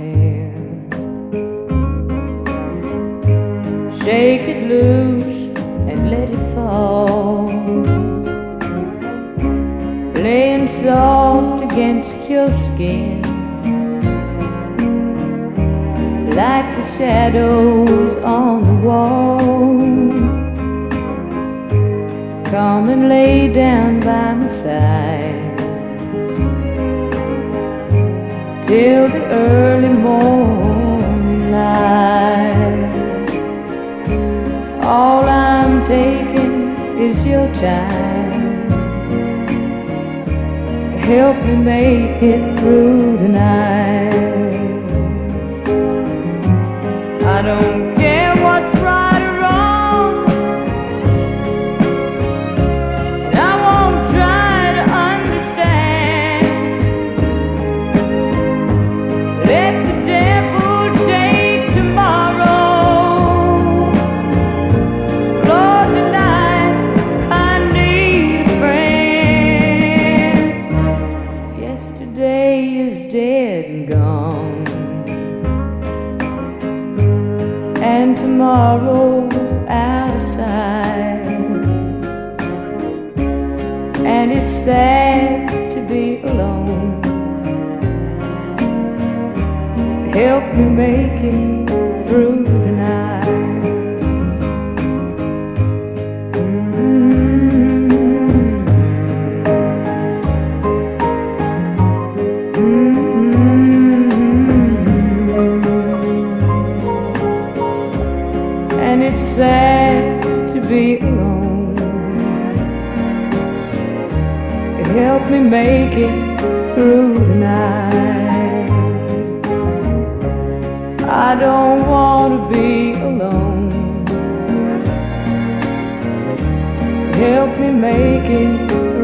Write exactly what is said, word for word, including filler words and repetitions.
hand. Shake it loose and let it fall, laying soft against your skin, like the shadows on the wall. Come and lay down by my side till the early morning light. All I'm taking is your time. Help me make it through tonight. I don't care what's right or wrong, and I won't try to understand. Let the devil take tomorrow. Lord, tonight I need a friend. Yesterday is dead and gone, and tomorrow's out of sight. And it's sad to be alone. Help me make it through tonight. And it's sad to be alone. Help me make it through tonight. I don't want to be alone. Help me make it